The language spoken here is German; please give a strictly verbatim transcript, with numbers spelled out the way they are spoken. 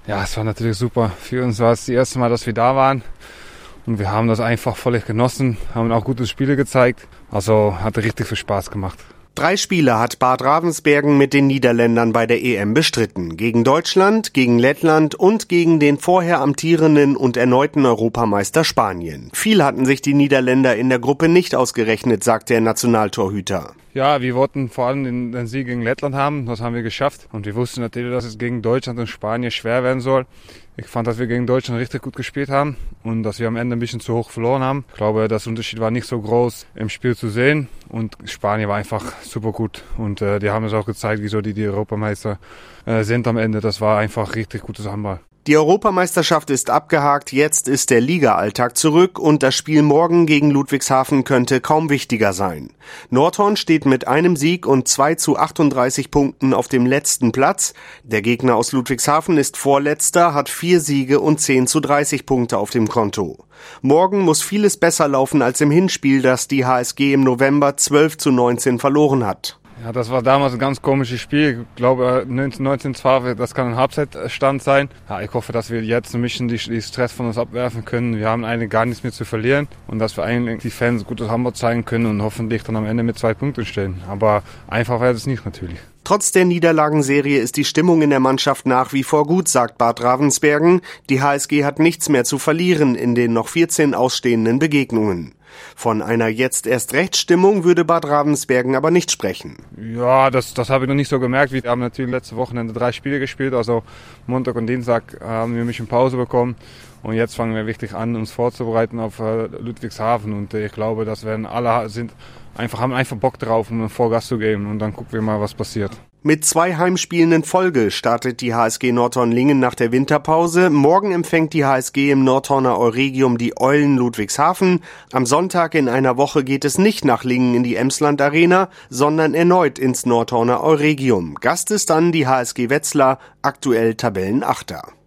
Ja, es war natürlich super. Für uns war es das erste Mal, dass wir da waren. Und wir haben das einfach völlig genossen, haben auch gute Spiele gezeigt. Also hat richtig viel Spaß gemacht. Drei Spiele hat Bad Ravensbergen mit den Niederländern bei der E M bestritten. Gegen Deutschland, gegen Lettland und gegen den vorher amtierenden und erneuten Europameister Spanien. Viel hatten sich die Niederländer in der Gruppe nicht ausgerechnet, sagt der Nationaltorhüter. Ja, wir wollten vor allem den, den Sieg gegen Lettland haben, das haben wir geschafft. Und wir wussten natürlich, dass es gegen Deutschland und Spanien schwer werden soll. Ich fand, dass wir gegen Deutschland richtig gut gespielt haben und dass wir am Ende ein bisschen zu hoch verloren haben. Ich glaube, das Unterschied war nicht so groß im Spiel zu sehen und Spanien war einfach super gut. Und äh, die haben es auch gezeigt, wieso die die Europameister äh, sind am Ende. Das war einfach richtig gutes Handball. Die Europameisterschaft ist abgehakt, jetzt ist der Liga-Alltag zurück und das Spiel morgen gegen Ludwigshafen könnte kaum wichtiger sein. Nordhorn steht mit einem Sieg und zwei zu achtunddreißig Punkten auf dem letzten Platz. Der Gegner aus Ludwigshafen ist Vorletzter, hat vier Siege und zehn zu dreißig Punkte auf dem Konto. Morgen muss vieles besser laufen als im Hinspiel, das die H S G im November zwölf zu neunzehn verloren hat. Ja, das war damals ein ganz komisches Spiel. Ich glaube, neunzehn zwei, das kann ein Halbzeitstand sein. Ja, ich hoffe, dass wir jetzt ein bisschen die, die Stress von uns abwerfen können. Wir haben eigentlich gar nichts mehr zu verlieren und dass wir eigentlich die Fans gutes Handball zeigen können und hoffentlich dann am Ende mit zwei Punkten stehen. Aber einfach wäre es nicht natürlich. Trotz der Niederlagenserie ist die Stimmung in der Mannschaft nach wie vor gut, sagt Bad Ravensbergen. Die H S G hat nichts mehr zu verlieren in den noch vierzehn ausstehenden Begegnungen. Von einer Jetzt-erst-Recht-Stimmung würde Bad Ravensbergen aber nicht sprechen. Ja, das, das habe ich noch nicht so gemerkt. Wir haben natürlich letzte Wochenende drei Spiele gespielt, also Montag und Dienstag haben wir ein bisschen Pause bekommen. Und jetzt fangen wir wirklich an, uns vorzubereiten auf äh, Ludwigshafen. Und äh, ich glaube, dass wir alle sind, einfach, haben einfach Bock drauf, um Vollgas zu geben. Und dann gucken wir mal, was passiert. Mit zwei Heimspielen in Folge startet die H S G Nordhorn-Lingen nach der Winterpause. Morgen empfängt die H S G im Nordhorner Euregium die Eulen Ludwigshafen. Am Sonntag in einer Woche geht es nicht nach Lingen in die Emsland Arena, sondern erneut ins Nordhorner Euregium. Gast ist dann die H S G Wetzlar, aktuell Tabellenachter.